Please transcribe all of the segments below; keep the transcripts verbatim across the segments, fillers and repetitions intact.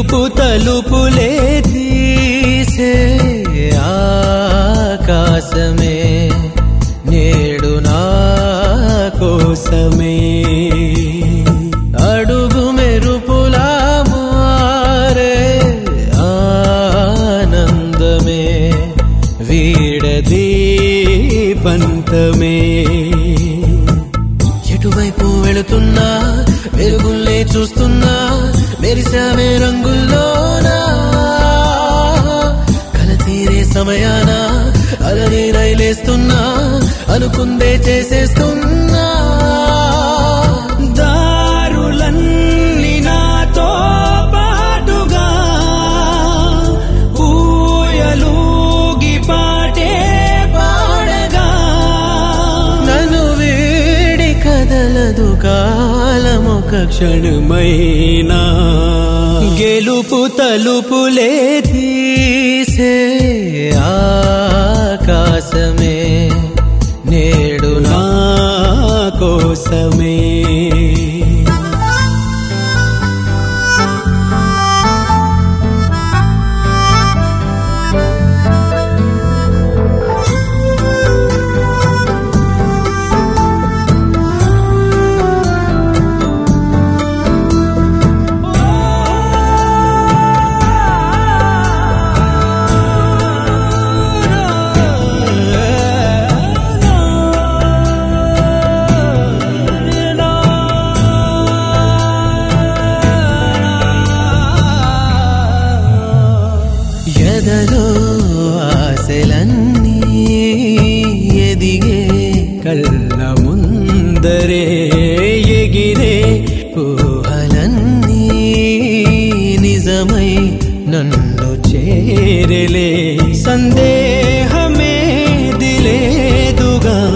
గెలుపు తలుపులే తీసే ఆకాశమే నేడు నా కోసమే అడుగు మెరుపులా మారే ఆనందమే వీడది పంతమే ఎటువైపు వెళుతున్నా వెలుగుల్లే చూస్తున్నా మెరిసామే రంగుల్లోనా కల తీరే సమయాన అలనే రైలేస్తున్నా అనుకుందే చేసేస్తున్నా దారులన్నీ నాతో పాటుగా ఊయలూగి పాటే పాడగా నన్ను వీడి కదలదు కాలమొక క్షణమైనా గెలుపు తలుపులే తీసే ఆకాశమే నేడు నా కోసమే ఎదలో ఆశలన్నీ ఎదిగే కళ్ళ ముందరే ఎగిరే ఊహలన్నీ నిజమై నన్ను చేరలే సందేహమే దిలేదుగా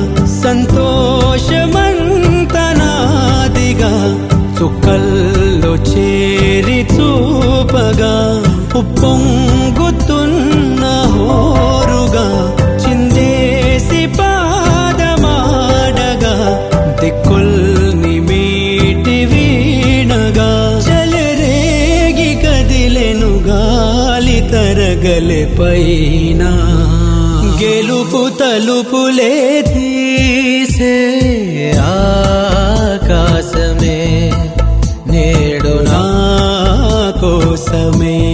సంతోషమంతనాదిగా చుక్కల్లో చేరి చూపగా ఉప్పొంగుతున్న హోరుగా చిందేసి పాదమాడగా దిక్కుల్ని మీటి వీణగా చెలరేగి కదిలెను గాలి తరగలే పైన గెలుపు తలుపులే తీసే ఆకాశమే నేడు నా కోసమే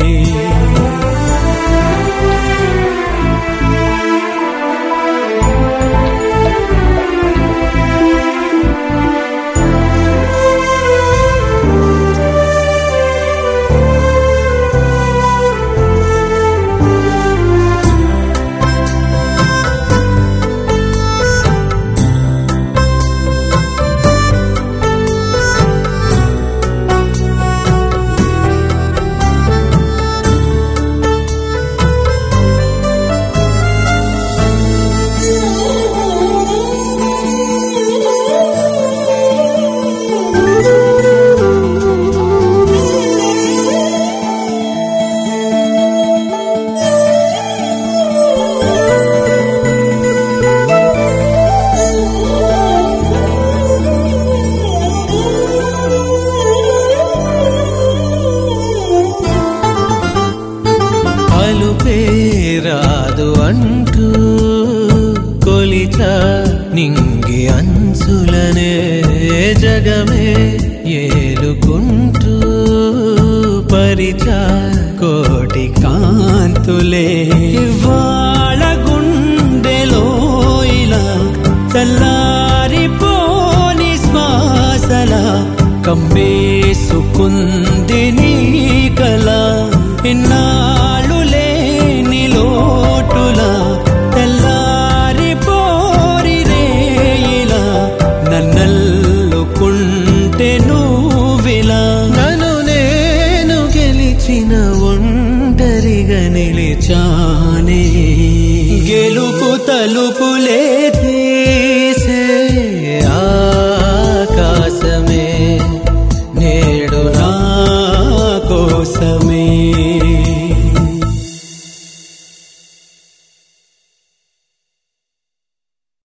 రాదు అంటూ కొలిచా నింగి అంచులనే జగమే ఏలుకుంటూ పరిచా కోటి కాంతులే వాళ్ళ గుండెలో ఇలా చల్లారిపోని శ్వాసలా కమ్మేసుకుంది నీ కల ఇన్నాళ్ళు లేని లోటులా తెల్లారి పోరి రేయిలా నన్నల్లుకుంటే నువ్విలా నన్ను నేను గెలిచిన ఒంటరిగా నిలిచానే గెలుపు తలుపులే తీసే ఆకాశమే నేడు నా కోసమే